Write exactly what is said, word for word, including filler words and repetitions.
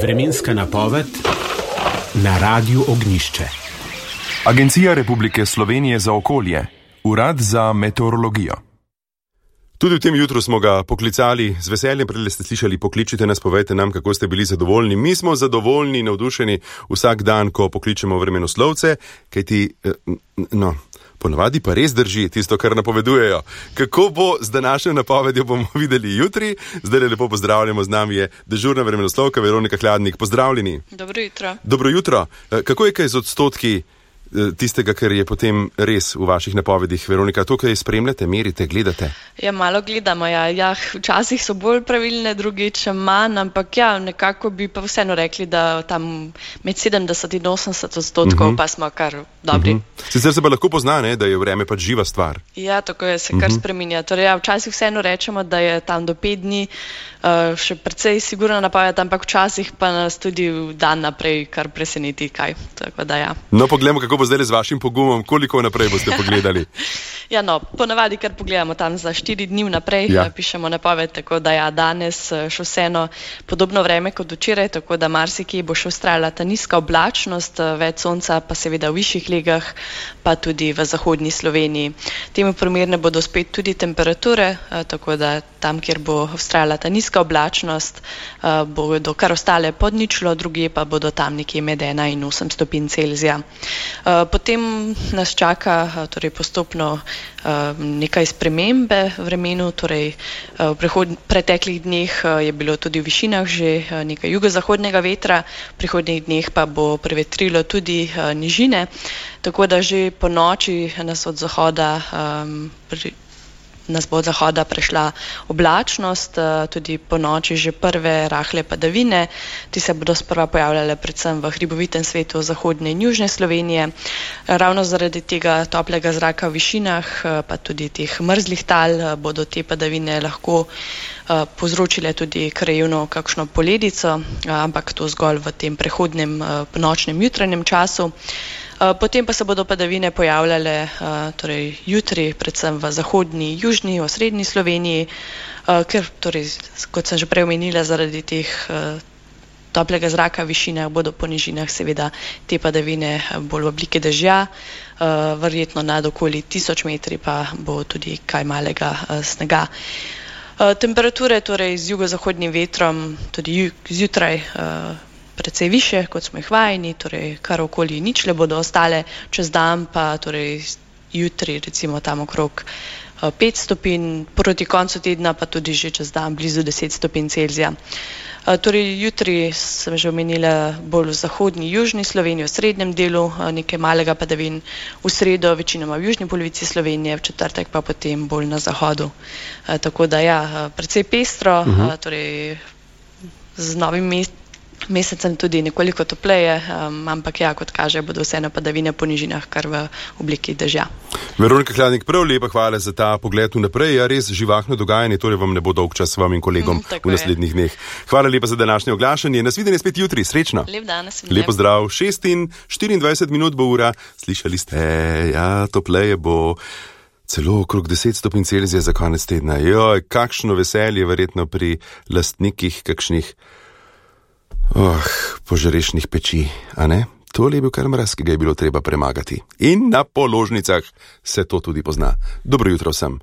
Vremenska napoved na Radiu Ognjišče. Agencija Republike Slovenije za okolje, Urad za meteorologijo. Tudi v tem jutru smo ga poklicali, z veseljem prej ste slišali, pokličite nas, povejte nam, kako ste bili zadovoljni. Mi smo zadovoljni in navdušeni vsak dan, ko pokličemo vremenoslovce, kajti, no, ponavadi pa res drži tisto, kar napovedujejo. Kako bo z današnjo napovedjo, bomo videli jutri. Zdaj lepo pozdravljamo, z nami je dežurna vremenoslovka Veronika Hladnik. Pozdravljeni. Dobro jutro. Dobro jutro. Kako je kaj z odstotki tistega, kar je potem res v vaših napovedih? Veronika, to, kaj spremljate, merite, gledate? Ja, malo gledamo, ja. ja. Včasih so bolj pravilne, drugič manj, ampak ja, nekako bi pa vseeno rekli, da tam med sedemdeset in osemdeset odstotkov uh-huh. pa smo kar dobri. Uh-huh. Sicer se pa lahko pozna, ne, da je vreme pač živa stvar. Ja, tako je, se kar uh-huh. spreminja. Torej, ja, včasih vseeno rečemo, da je tam do pet dni uh, še precej sigurno napoved, ampak včasih pa nas tudi dan naprej kar preseneti kaj. Tako da ja. No, pogledamo, kako bo zdaj z vašim pogumom, koliko naprej boste pogledali? Ja, no, ponavadi, kar pogledamo tam za štiri dni naprej, ja. pišemo napoved, tako da ja, danes še vseeno podobno vreme kot včeraj, tako da marsikje bo še vztrajala ta nizka oblačnost, več sonca pa seveda v višjih legah, pa tudi v zahodni Sloveniji. Temu primerne bodo spet tudi temperature, tako da tam, kjer bo vztrajala ta nizka oblačnost, bodo kar ostale pod ničlo, drugje pa bodo tam nekje med ena in osem stopinj Celzija. Potem nas čaka torej postopno nekaj spremembe v vremenu, torej v prehod, preteklih dneh je bilo tudi v višinah že nekaj jugozahodnega vetra, v prihodnjih dneh pa bo prevetrilo tudi nižine, tako da že po noči nas od zahoda um, pri, nas bo od zahoda prešla oblačnost, tudi po noči že prve rahle padavine, ti se bodo sprva pojavljale predvsem v hribovitem svetu zahodne in južne Slovenije. Ravno zaradi tega toplega zraka v višinah, pa tudi teh mrzlih tal, bodo te padavine lahko povzročile tudi krajevno kakšno poledico, ampak to zgolj v tem prehodnem nočnem jutranjem času. Potem pa se bodo padavine pojavljale torej, jutri, predvsem v zahodni, južni, osrednji Sloveniji, ker, torej, kot sem že prej omenila, zaradi teh toplega zraka v višinah bodo po nižinah seveda te padavine bolj v obliki dežja, verjetno nad okoli tisoč metri pa bo tudi kaj malega snega. Temperature torej z jugozahodnim vetrom tudi zjutraj precej više, kot smo jih vajeni, torej kar okoli ničle bodo ostale, čez dan pa torej jutri recimo tam okrog pet stopinj, proti koncu tedna pa tudi že čez dan blizu deset stopinj Celzija. Torej jutri sem že omenila bolj v zahodni, južni Sloveniji, v srednjem delu nekaj malega padavin, v sredo večinoma v južni polovici Slovenije, v četrtek pa potem bolj na zahodu. Tako da ja, precej pestro, uh-huh. torej z novim mestom mesecem tudi nekoliko topleje, um, ampak ja, kot kaže, bodo vseeno padavine po nižinah kar v obliki dežja. Veronika Hladnik, prav lepa hvala za ta pogled vnaprej. Ja, res živahno dogajanje, torej vam ne bo dolg čas vam in kolegom mm, v naslednjih dneh. Hvala lepa za današnje oglašanje. Nasvidenje spet jutri. Srečno. Lep dan, nasvidenje. Lepo zdrav. šest in štiriindvajset minut bo ura. Slišali ste, ja, topleje bo. Celo okrog deset stopinj Celzija za konec tedna. Joj, kakšno veselje verjetno pri lastnikih kakšnih Oh, požrešnih peči, a ne? Tole je bil kar mraz, ki ga je bilo treba premagati. In na položnicah se to tudi pozna. Dobro jutro vsem.